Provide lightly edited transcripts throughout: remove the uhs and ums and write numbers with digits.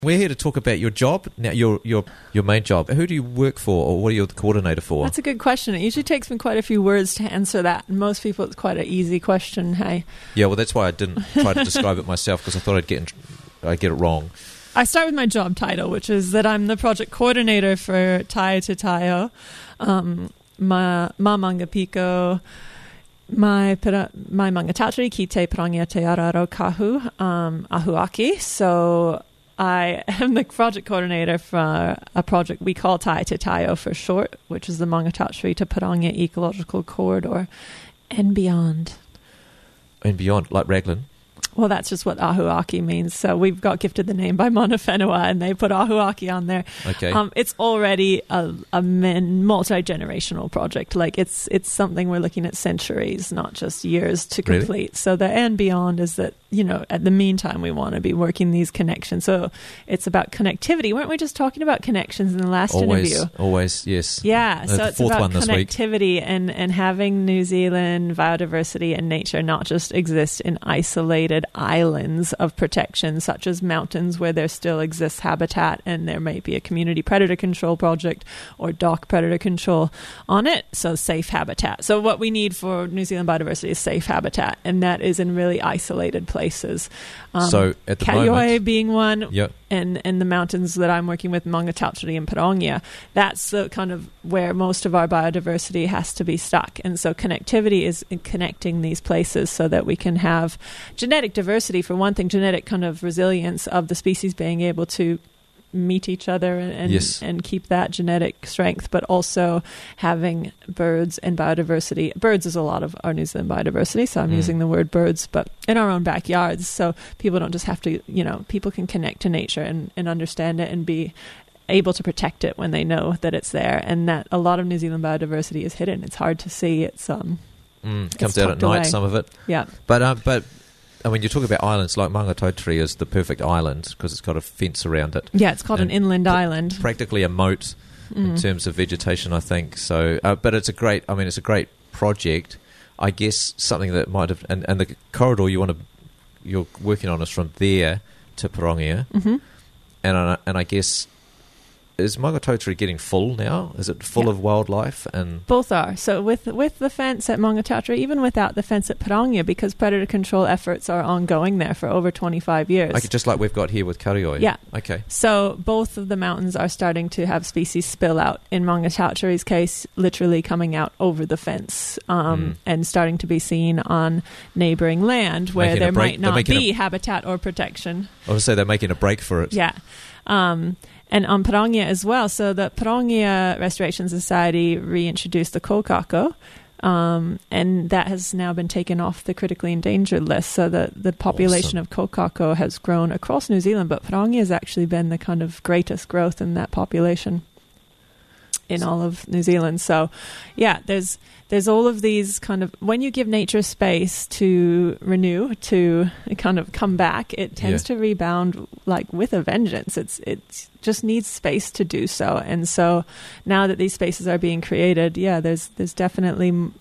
We're here to talk about your job now. Your main job. Who do you work for, or what are you the coordinator for? That's a good question. It usually takes me quite a few words to answer that. Most people, it's quite an easy question. Hey. Yeah, well, that's why I didn't try to describe it myself, because I thought I'd get it wrong. I start with my job title, which is that I'm the project coordinator for Tai Te Taio, Ma Manga Piko, my Mangatatri ki te Pirangia te Araro Kahu, Ahuaki. So I am the project coordinator for a project we call Tai Te Taio for short, which is the Mangatatri to Pirangia Ecological Corridor and beyond. And beyond, like Raglan? Well, that's just what Ahuaki means. So we've got gifted the name by Mana Whenua, and they put Ahuaki on there. Okay. It's already a multi-generational project. Like it's something we're looking at centuries, not just years to complete. Really? So the and beyond is that, at the meantime, we want to be working these connections. So it's about connectivity. Weren't we just talking about connections in the last interview? Always, yes. Yeah, so it's about connectivity week. and having New Zealand biodiversity and nature not just exist in isolated islands of protection, such as mountains where there still exists habitat and there may be a community predator control project or dock predator control on it. So safe habitat. So what we need for New Zealand biodiversity is safe habitat, and that is in really isolated places. So at the Kaioi moment, being one, yep. and the mountains that I'm working with, Mangatatri and Pirangia, that's the kind of where most of our biodiversity has to be stuck. And so connectivity is in connecting these places so that we can have genetic diversity, for one thing, genetic kind of resilience of the species being able to meet each other and keep that genetic strength, but also having birds and biodiversity. Birds is a lot of our New Zealand biodiversity, so I'm using the word birds, but in our own backyards, so people don't just have to, people can connect to nature and understand it and be able to protect it when they know that it's there, and that a lot of New Zealand biodiversity is hidden. It's hard to see. It's comes out at night, away. Some of it. Yeah. But I mean, you talk about islands, like Mangatatri is the perfect island because it's got a fence around it. Yeah, it's called an inland island. Practically a moat in terms of vegetation, I think. So, but it's a great project. I guess something that might have, and the corridor you're working on is from there to Pirangia, and I guess. Is Mangatatri getting full now? Is it full of wildlife? And both are. So with the fence at Mangatatri, even without the fence at Pirangia, because predator control efforts are ongoing there for over 25 years. Okay, just like we've got here with Kaioi. Yeah. Okay. So both of the mountains are starting to have species spill out. In Mangatatri's case, literally coming out over the fence and starting to be seen on neighbouring land where there might not be habitat or protection. I would say they're making a break for it. Yeah. And on Pirangia as well. So the Pirangia Restoration Society reintroduced the kokako, and that has now been taken off the critically endangered list. So the population of kokako has grown across New Zealand, but Pirangia has actually been the kind of greatest growth in that population in all of New Zealand. So, yeah, there's all of these kind of, when you give nature space to renew, to kind of come back, it tends to rebound like with a vengeance. It just needs space to do so. And so now that these spaces are being created, there's definitely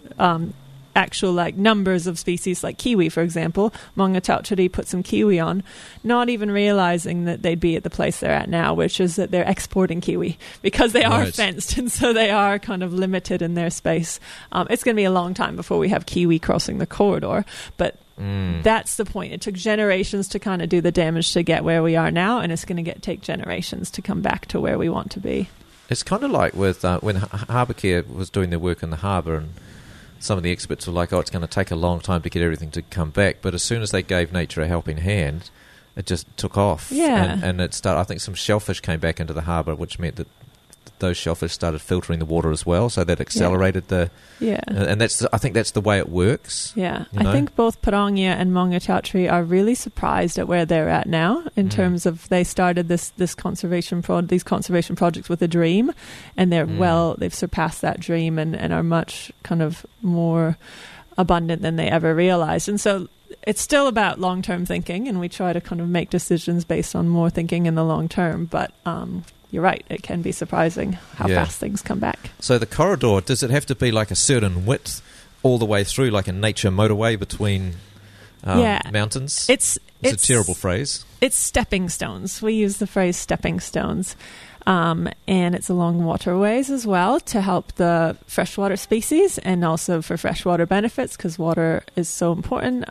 actual like numbers of species, like kiwi, for example. Mangatatri put some kiwi on, not even realizing that they'd be at the place they're at now, which is that they're exporting kiwi because they are fenced, and so they are kind of limited in their space. It's going to be a long time before we have kiwi crossing the corridor, but that's the point. It took generations to kind of do the damage to get where we are now, and it's going to take generations to come back to where we want to be. It's kind of like with when Harbour Care was doing their work in the harbour, and some of the experts were like, it's going to take a long time to get everything to come back. But as soon as they gave nature a helping hand, it just took off. Yeah. And it started, I think some shellfish came back into the harbour, which meant that those shellfish started filtering the water as well, so that accelerated the... Yeah. And I think that's the way it works. Yeah. I think both Pirangia and Mangatatri are really surprised at where they're at now in terms of they started these conservation projects with a dream, and they've surpassed that dream and are much kind of more abundant than they ever realized. And so it's still about long-term thinking, and we try to kind of make decisions based on more thinking in the long term, but you're right, it can be surprising how fast things come back. So the corridor, does it have to be like a certain width all the way through, like a nature motorway between mountains. It's a terrible phrase. It's stepping stones. We use the phrase stepping stones. And it's along waterways as well to help the freshwater species and also for freshwater benefits because water is so important.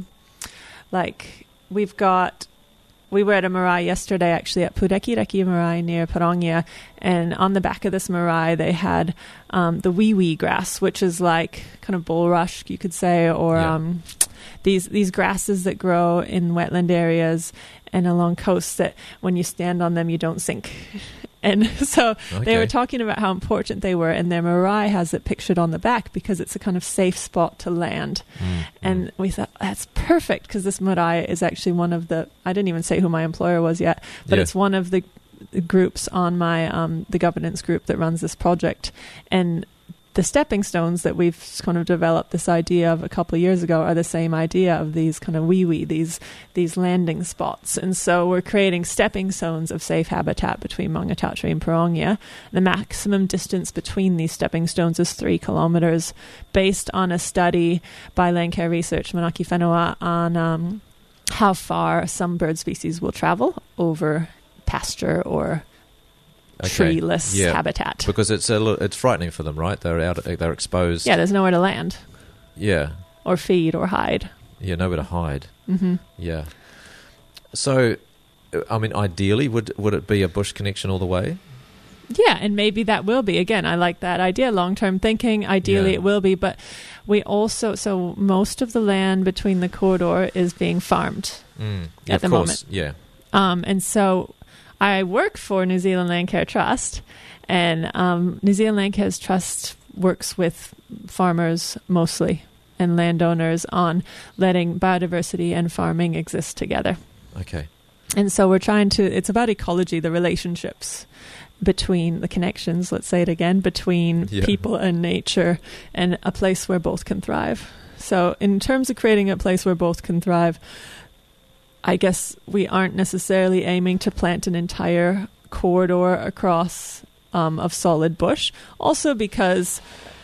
We were at a marae yesterday actually at Purekireki Marae near Parongia, and on the back of this marae they had the wee grass, which is like kind of bulrush, you could say, or these grasses that grow in wetland areas and along coasts that when you stand on them you don't sink. And so they were talking about how important they were, and their marae has it pictured on the back because it's a kind of safe spot to land. And we thought, that's perfect, because this marae is actually one of the, I didn't even say who my employer was yet, but it's one of the groups on my, the governance group that runs this project. And the stepping stones that we've kind of developed this idea of a couple of years ago are the same idea of these kind of these landing spots. And so we're creating stepping stones of safe habitat between Maungatautari and Parongia. The maximum distance between these stepping stones is 3 kilometers, based on a study by Landcare Research, Manaki Whenua, on how far some bird species will travel over pasture or treeless habitat, because it's frightening for them, right? They're exposed. Yeah, there's nowhere to land. Yeah, or feed or hide. Yeah, nowhere to hide. Yeah. So, I mean, ideally, would it be a bush connection all the way? Yeah, and maybe that will be. Again, I like that idea. Long-term thinking. Ideally, it will be, but we also most of the land between the corridor is being farmed at the moment. Yeah. And so I work for New Zealand Landcare Trust, and New Zealand Landcare Trust works with farmers mostly and landowners on letting biodiversity and farming exist together. Okay. And so it's about ecology, the relationships between the connections, let's say it again, between people and nature, and a place where both can thrive. So in terms of creating a place where both can thrive, I guess we aren't necessarily aiming to plant an entire corridor across of solid bush. Also because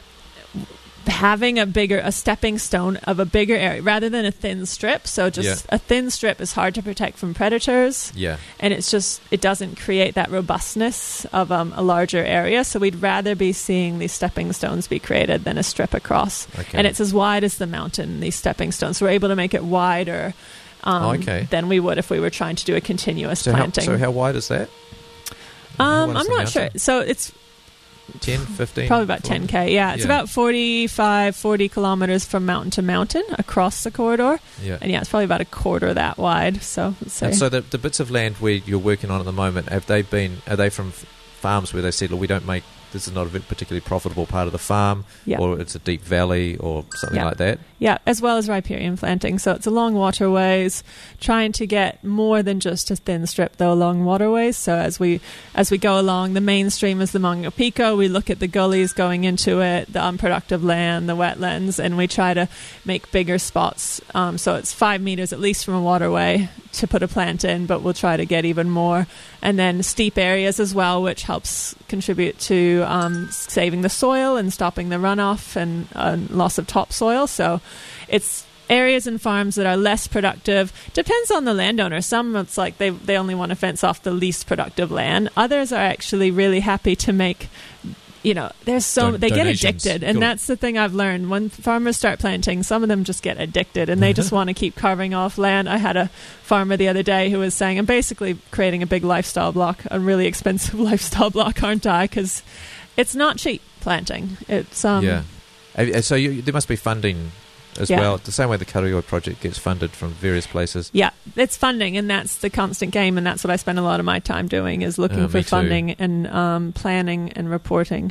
having a stepping stone of a bigger area rather than a thin strip. So just a thin strip is hard to protect from predators. Yeah. And it doesn't create that robustness of a larger area. So we'd rather be seeing these stepping stones be created than a strip across. Okay. And it's as wide as the mountain, these stepping stones. So we're able to make it wider than we would if we were trying to do a continuous planting. So how wide is that? I'm not sure. So it's 10, 15? Probably about 10K, yeah. It's about 40 kilometers from mountain to mountain across the corridor. Yeah. And it's probably about a quarter that wide. So let's say. And so the bits of land where you're working on at the moment, are they from farms where they said, look, this is not a particularly profitable part of the farm, or it's a deep valley or something like that? Yeah, as well as riparian planting. So it's along waterways, trying to get more than just a thin strip, though, along waterways. So as we go along, the mainstream is the Mangapiko. We look at the gullies going into it, the unproductive land, the wetlands, and we try to make bigger spots. So it's 5 meters at least from a waterway to put a plant in, but we'll try to get even more. And then steep areas as well, which helps contribute to saving the soil and stopping the runoff and loss of topsoil. So it's areas and farms that are less productive. Depends on the landowner. Some it's like they only want to fence off the least productive land. Others are actually really happy to make, they get addicted. And that's the thing I've learned. When farmers start planting, some of them just get addicted and they just want to keep carving off land. I had a farmer the other day who was saying, I'm basically creating a big lifestyle block, a really expensive lifestyle block, aren't I? Because it's not cheap planting. It's So there must be funding as well, the same way the Karioi project gets funded from various places. Yeah, it's funding, and that's the constant game, and that's what I spend a lot of my time doing, is looking for funding and planning and reporting.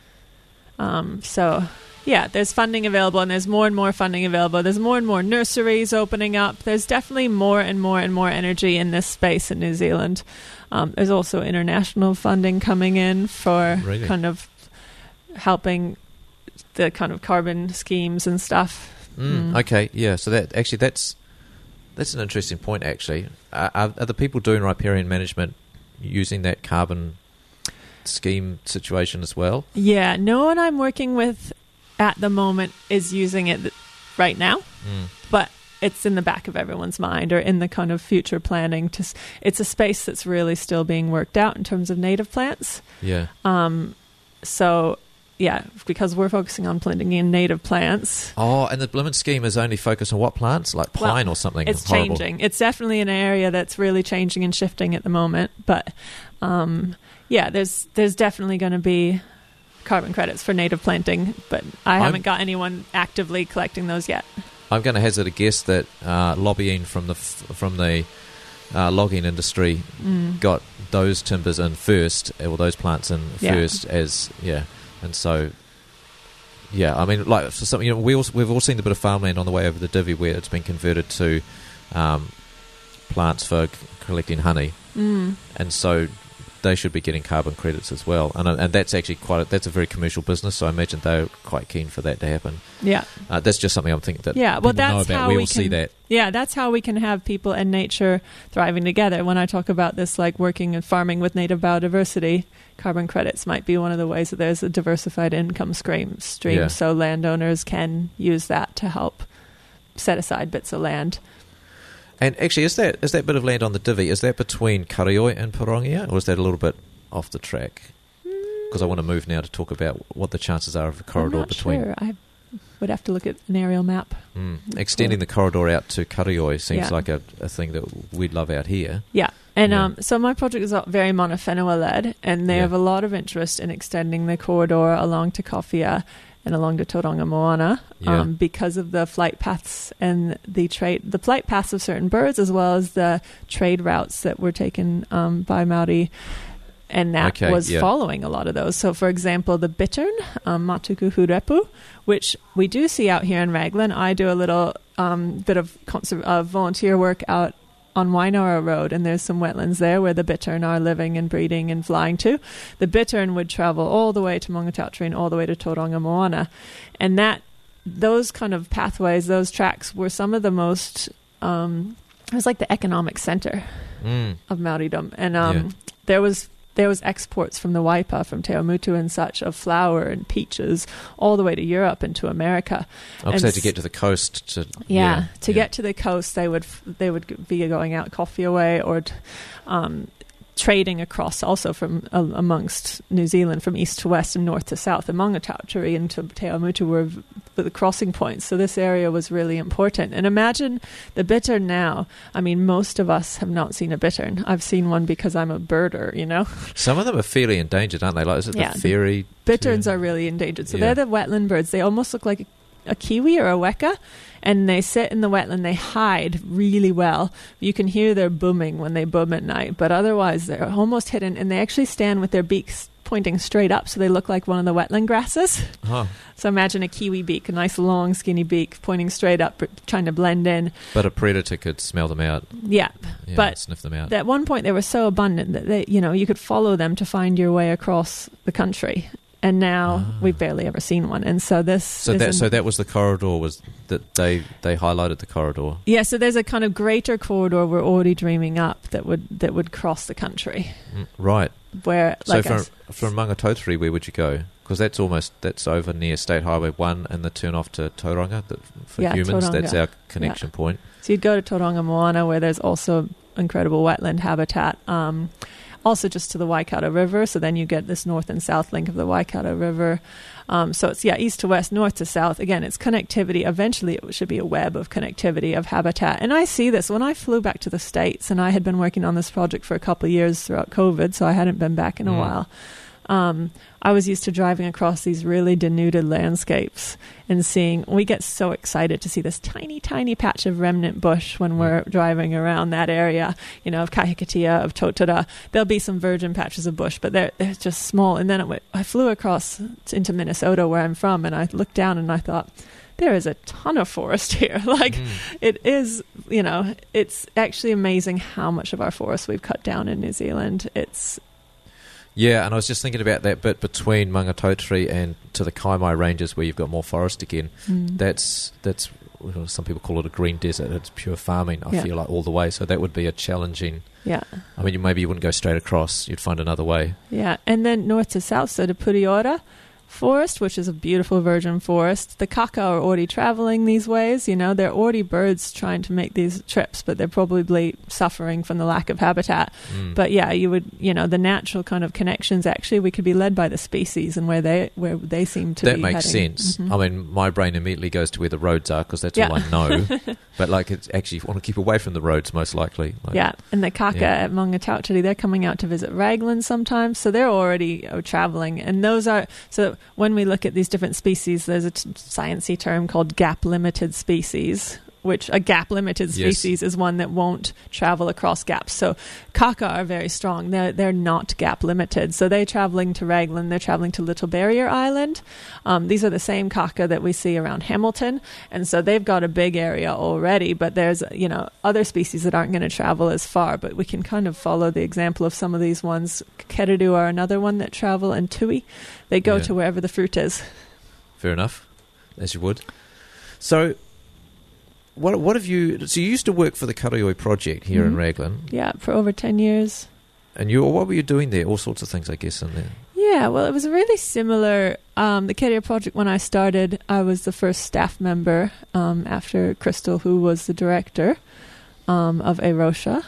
There's funding available, and there's more and more funding available. There's more and more nurseries opening up. There's definitely more and more and more energy in this space in New Zealand. There's also international funding coming in for kind of helping the kind of carbon schemes and stuff. Okay, yeah. So that's an interesting point. Actually, are the people doing riparian management using that carbon scheme situation as well? Yeah, no one I'm working with at the moment is using it right now, but it's in the back of everyone's mind or in the kind of future planning. It's a space that's really still being worked out in terms of native plants. Yeah. So, yeah, because we're focusing on planting in native plants. Oh, and the Bloomin' scheme is only focused on what plants? Like pine or something? It's horrible. changing. It's definitely an area that's really changing and shifting at the moment. But, there's definitely going to be carbon credits for native planting, but I haven't got anyone actively collecting those yet. I'm going to hazard a guess that lobbying from the logging industry got those timbers in first, or those plants in first, and so I mean, like for some, we've all seen the bit of farmland on the way over the Divvy where it's been converted to plants for collecting honey, and so they should be getting carbon credits as well, and that's actually that's a very commercial business. So I imagine they're quite keen for that to happen. Yeah, that's just something I'm thinking that people know about. We all see that. Yeah, that's how we can have people and nature thriving together. When I talk about this, like working and farming with native biodiversity, carbon credits might be one of the ways that there's a diversified income stream. Yeah. So landowners can use that to help set aside bits of land. And actually, is that bit of land on the Divvy, is that between Karioi and Pirongia, or is that a little bit off the track? Because I want to move now to talk about what the chances are of a corridor between. Sure. I would have to look at an aerial map. Extending the corridor out to Karioi seems like a thing that we'd love out here. Yeah. And so my project is very Monowhenua-led, and they have a lot of interest in extending the corridor along to Kofia and along to Tauranga Moana because of the flight paths and the flight paths of certain birds, as well as the trade routes that were taken by Maori, and that was following a lot of those. So, for example, the bittern, Matuku hurepu, which we do see out here in Raglan. I do a little bit of volunteer work out on Wainara Road, and there's some wetlands there where the bittern are living and breeding and flying to. The bittern would travel all the way to Maungatautari and all the way to Tauranga Moana, and those kind of pathways, those tracks were some of the most it was like the economic center of Māoridom, and there was exports from the Waipa, from Te Aumutu and such, of flour and peaches all the way to Europe and to America. So to get to the coast. To get to the coast, they would be going out Kofia way or trading across also from amongst New Zealand from east to west and north to south. And Maungatautari and Te Aumutu were the crossing points. So this area was really important. And imagine the bittern now. I mean, most of us have not seen a bittern. I've seen one because I'm a birder, Some of them are fairly endangered, aren't they? Like, is it the fairy? Bitterns are really endangered. So they're the wetland birds. They almost look like a kiwi or a weka, and they sit in the wetland. They hide really well. You can hear their booming when they boom at night, but otherwise they're almost hidden, and they actually stand with their beaks pointing straight up, so they look like one of the wetland grasses. So imagine a kiwi beak, a nice long skinny beak pointing straight up, trying to blend in. But a predator could smell them out. But sniff them out. At one point they were so abundant that you could follow them to find your way across the country. And now we've barely ever seen one, and so this. So that was the corridor. Was that they highlighted the corridor? Yeah. So there's a kind of greater corridor we're already dreaming up that would cross the country. Right. Where from Maungatautari, where would you go? Because that's over near State Highway 1 and the turn off to Tauranga. For humans, Tauranga. That's our connection point. So you'd go to Tauranga Moana, where there's also incredible wetland habitat. Also just to the Waikato River, so then you get this north and south link of the Waikato River. So it's, east to west, north to south. Again, it's connectivity. Eventually it should be a web of connectivity, of habitat. And I see this. When I flew back to the States, and I had been working on this project for a couple of years throughout COVID, so I hadn't been back in a while. I was used to driving across these really denuded landscapes and we get so excited to see this tiny, tiny patch of remnant bush when we're driving around that area, of Kahikatea, of Totara. There'll be some virgin patches of bush, but they're just small. And then I flew across into Minnesota, where I'm from, and I looked down and I thought, there is a ton of forest here. It is, it's actually amazing how much of our forest we've cut down in New Zealand. Yeah, and I was just thinking about that bit between Maungatautari and to the Kaimai Ranges, where you've got more forest again. That's some people call it a green desert. It's pure farming, I feel like, all the way. So that would be a challenging. Yeah. I mean, maybe you wouldn't go straight across. You'd find another way. Yeah, and then north to south, so to Puriora, forest, which is a beautiful virgin forest. The kaka are already traveling these ways. They're already birds trying to make these trips, but they're probably suffering from the lack of habitat. But yeah, you would, the natural kind of connections, actually, we could be led by the species and where they seem to be heading. That makes sense. I mean, my brain immediately goes to where the roads are because that's all I know. But it's actually, you want to keep away from the roads most likely. And the kaka at Maungatautari, they're coming out to visit Raglan sometimes, so they're already traveling. And those are, so when we look at these different species, there's a sciencey term called gap-limited species, which a gap-limited species is one that won't travel across gaps. So kaka are very strong. They're not gap-limited. So they're traveling to Raglan. They're traveling to Little Barrier Island. These are the same kaka that we see around Hamilton. And so they've got a big area already, but there's, other species that aren't going to travel as far. But we can kind of follow the example of some of these ones. Kereru are another one that travel, and tui. They go to wherever the fruit is. Fair enough, as you would. So what have you... So you used to work for the Karioi project here in Raglan. Yeah, for over 10 years. And what were you doing there? All sorts of things, I guess, in there. Yeah, well, it was really similar. The Karioi project, when I started, I was the first staff member after Crystal, who was the director of Airosha.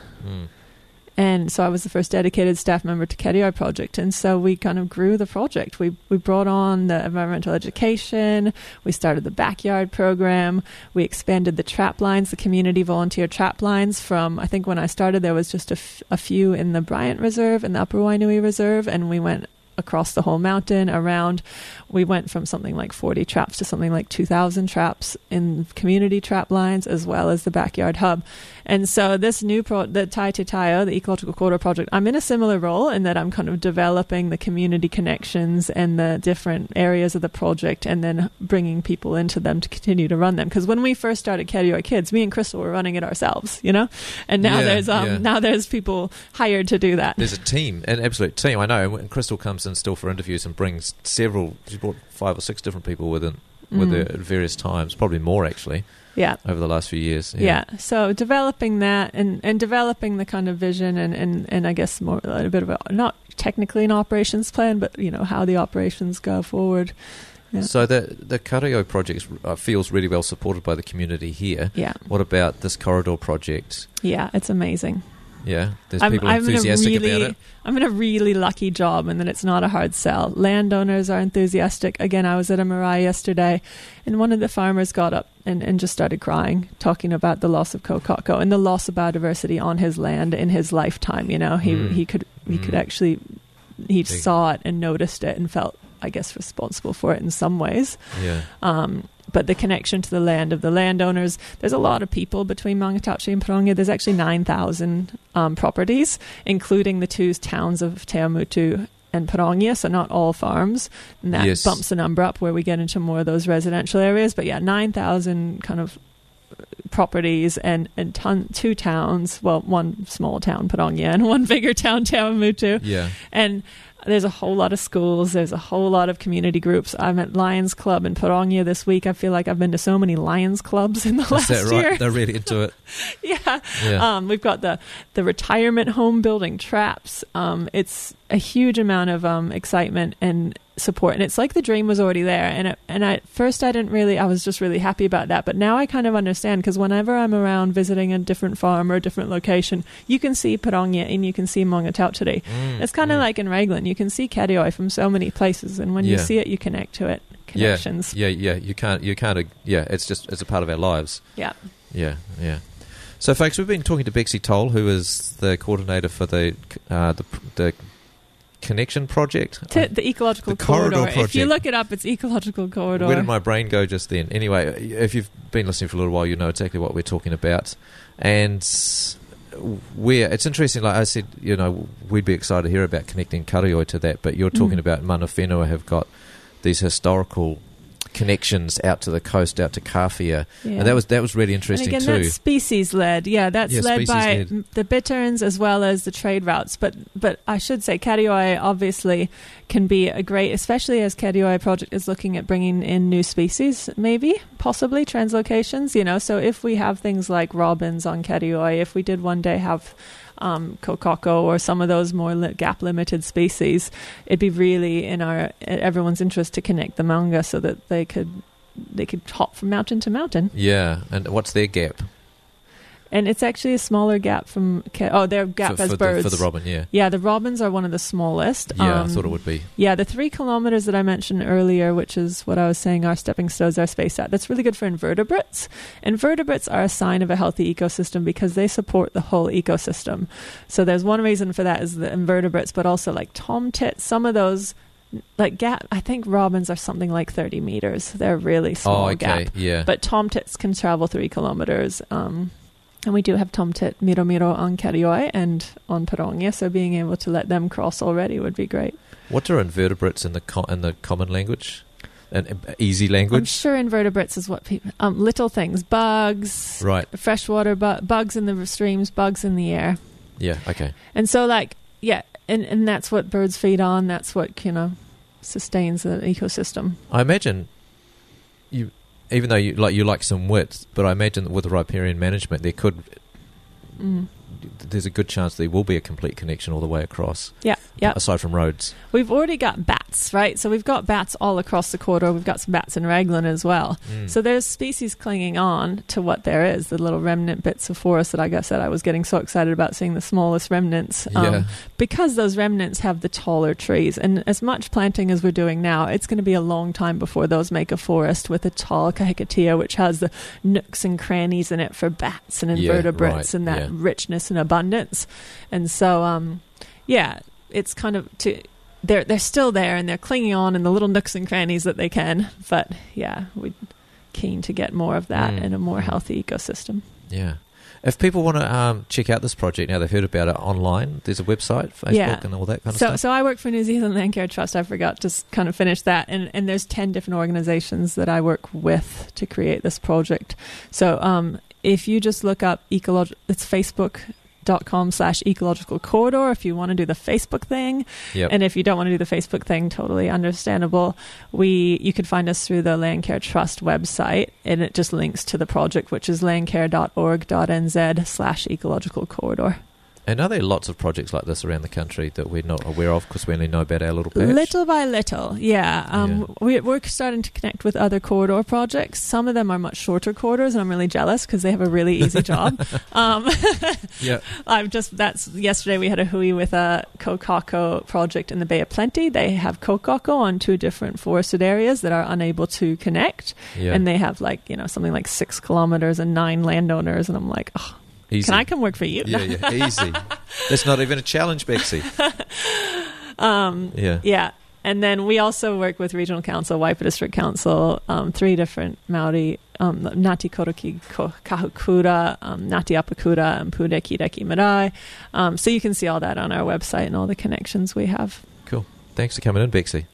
And so I was the first dedicated staff member to Karioi project. And so we kind of grew the project. We brought on the environmental education. We started the backyard program. We expanded the trap lines, the community volunteer trap lines from, I think when I started, there was just a few in the Bryant Reserve and the Upper Wainui Reserve. And we went across the whole mountain around. We went from something like 40 traps to something like 2,000 traps in community trap lines, as well as the backyard hub. And so this new the Tai Te Taio, the Ecological Corridor project, I'm in a similar role in that I'm kind of developing the community connections and the different areas of the project, and then bringing people into them to continue to run them. Because when we first started Karioi Kids, me and Crystal were running it ourselves, and now there's people hired to do that. There's a team, an absolute team. I know. And Crystal comes in still for interviews and brings several. She brought 5 or 6 different people with her at various times, probably more actually. Yeah. Over the last few years. Yeah. So developing that and developing the kind of vision and I guess more a bit of not technically an operations plan, but how the operations go forward. Yeah. So the Karioi project feels really well supported by the community here. Yeah. What about this corridor project? Yeah, it's amazing. Yeah, there's people enthusiastic about it. I'm in a really lucky job in that it's not a hard sell. Landowners are enthusiastic. Again, I was at a marae yesterday, and one of the farmers got up and just started crying, talking about the loss of kokako and the loss of biodiversity on his land in his lifetime. He could actually, he saw it and noticed it and felt, I guess, responsible for it in some ways. Yeah. But the connection to the land of the landowners, there's a lot of people between Maungatautari and Parongia. There's actually 9,000 properties, including the 2 towns of Te Awamutu and Parongia, so not all farms. And that bumps the number up where we get into more of those residential areas. But yeah, 9,000 kind of properties and 2 towns, well, 1 small town, Parongia, and 1 bigger town, Te Awamutu. Yeah. And there's a whole lot of schools. There's a whole lot of community groups. I'm at Lions Club in Parongia this week. I feel like I've been to so many Lions Clubs in the last year. Is that right? They're really into it. Yeah. We've got the retirement home building traps. It's a huge amount of excitement and support, and it's like the dream was already there. And at first I was just really happy about that. But now I kind of understand, because whenever I'm around visiting a different farm or a different location, you can see Parongia and you can see Maungatautari. It's kind of like in Raglan, you can see Karioi from so many places, and when you see it, you connect to it. Connections. Yeah. You can't. It's a part of our lives. Yeah. So, folks, we've been talking to Bexy Toll, who is the coordinator for the Connection Project. The Ecological Corridor Project. If you look it up, it's Ecological Corridor. Where did my brain go just then? Anyway, if you've been listening for a little while, you know exactly what we're talking about. And it's interesting, like I said, we'd be excited to hear about connecting Karioi to that, but you're talking about Mana Whenua have got these historical connections out to the coast, out to Kawhia, and that was really interesting and again, too. That's species led, that's led by the bitterns as well as the trade routes. But I should say, Karioi obviously can be a great, especially as Karioi project is looking at bringing in new species, possibly translocations. So if we have things like robins on Karioi, if we did one day have kokako or some of those more gap-limited species, it'd be really in everyone's interest to connect the maunga so that they could hop from mountain to mountain. Yeah, and what's their gap? And it's actually a smaller gap their gap as birds. For the robin, yeah. Yeah, the robins are one of the smallest. Yeah, I thought it would be. Yeah, the 3 kilometers that I mentioned earlier, which is what I was saying, our stepping stones, our space at, that's really good for invertebrates. Invertebrates are a sign of a healthy ecosystem because they support the whole ecosystem. So there's one reason for that is the invertebrates, but also like tomtits, some of those... Like I think robins are something like 30 meters. They're really small gap. Yeah. But tomtits can travel 3 kilometers. And we do have tomtit Miromiro on Karioi and on Parongia, so being able to let them cross already would be great. What are invertebrates in the common language? An easy language? I'm sure invertebrates is what people... little things. Bugs. Right. Freshwater bugs in the streams, bugs in the air. Yeah, okay. And so and that's what birds feed on. That's what, sustains the ecosystem. I imagine even though you like some width, but I imagine that with the riparian management, there's a good chance there will be a complete connection all the way across. Yeah. Aside from roads. We've already got bats, right? So we've got bats all across the corridor. We've got some bats in Raglan as well. So there's species clinging on to what there is, the little remnant bits of forest that, like I said, I was getting so excited about seeing the smallest remnants. Because those remnants have the taller trees. And as much planting as we're doing now, it's going to be a long time before those make a forest with a tall kahikatea, which has the nooks and crannies in it for bats and invertebrates and that richness and abundance. And so, it's kind of they're still there and they're clinging on in the little nooks and crannies that they can. But we're keen to get more of that in a more healthy ecosystem. Yeah. If people want to check out this project now, they've heard about it online, there's a website, Facebook and all that kind of stuff. So I work for New Zealand Landcare Trust. I forgot to kind of finish that. And there's 10 different organizations that I work with to create this project. So if you just look up it's Facebook.com/ecological corridor if you want to do the Facebook thing. And if you don't want to do the Facebook thing, totally understandable. You could find us through the Landcare Trust website, and it just links to the project, which is landcare.org.nz/ecological corridor. And are there lots of projects like this around the country that we're not aware of because we only know about our little patch? Little by little, We're starting to connect with other corridor projects. Some of them are much shorter corridors, and I'm really jealous because they have a really easy job. Yesterday we had a hui with a kokako project in the Bay of Plenty. They have kokako on 2 different forested areas that are unable to connect. And they have something like 6 kilometers and 9 landowners. And I'm like, oh, easy. Can I come work for you? Yeah, easy. That's not even a challenge, Bexy. And then we also work with Regional Council, Waipa District Council, 3 different Māori, Ngāti Koroki Kahukura, Ngāti Apakura, and Pude Kireki Marae. So you can see all that on our website and all the connections we have. Cool. Thanks for coming in, Bexy.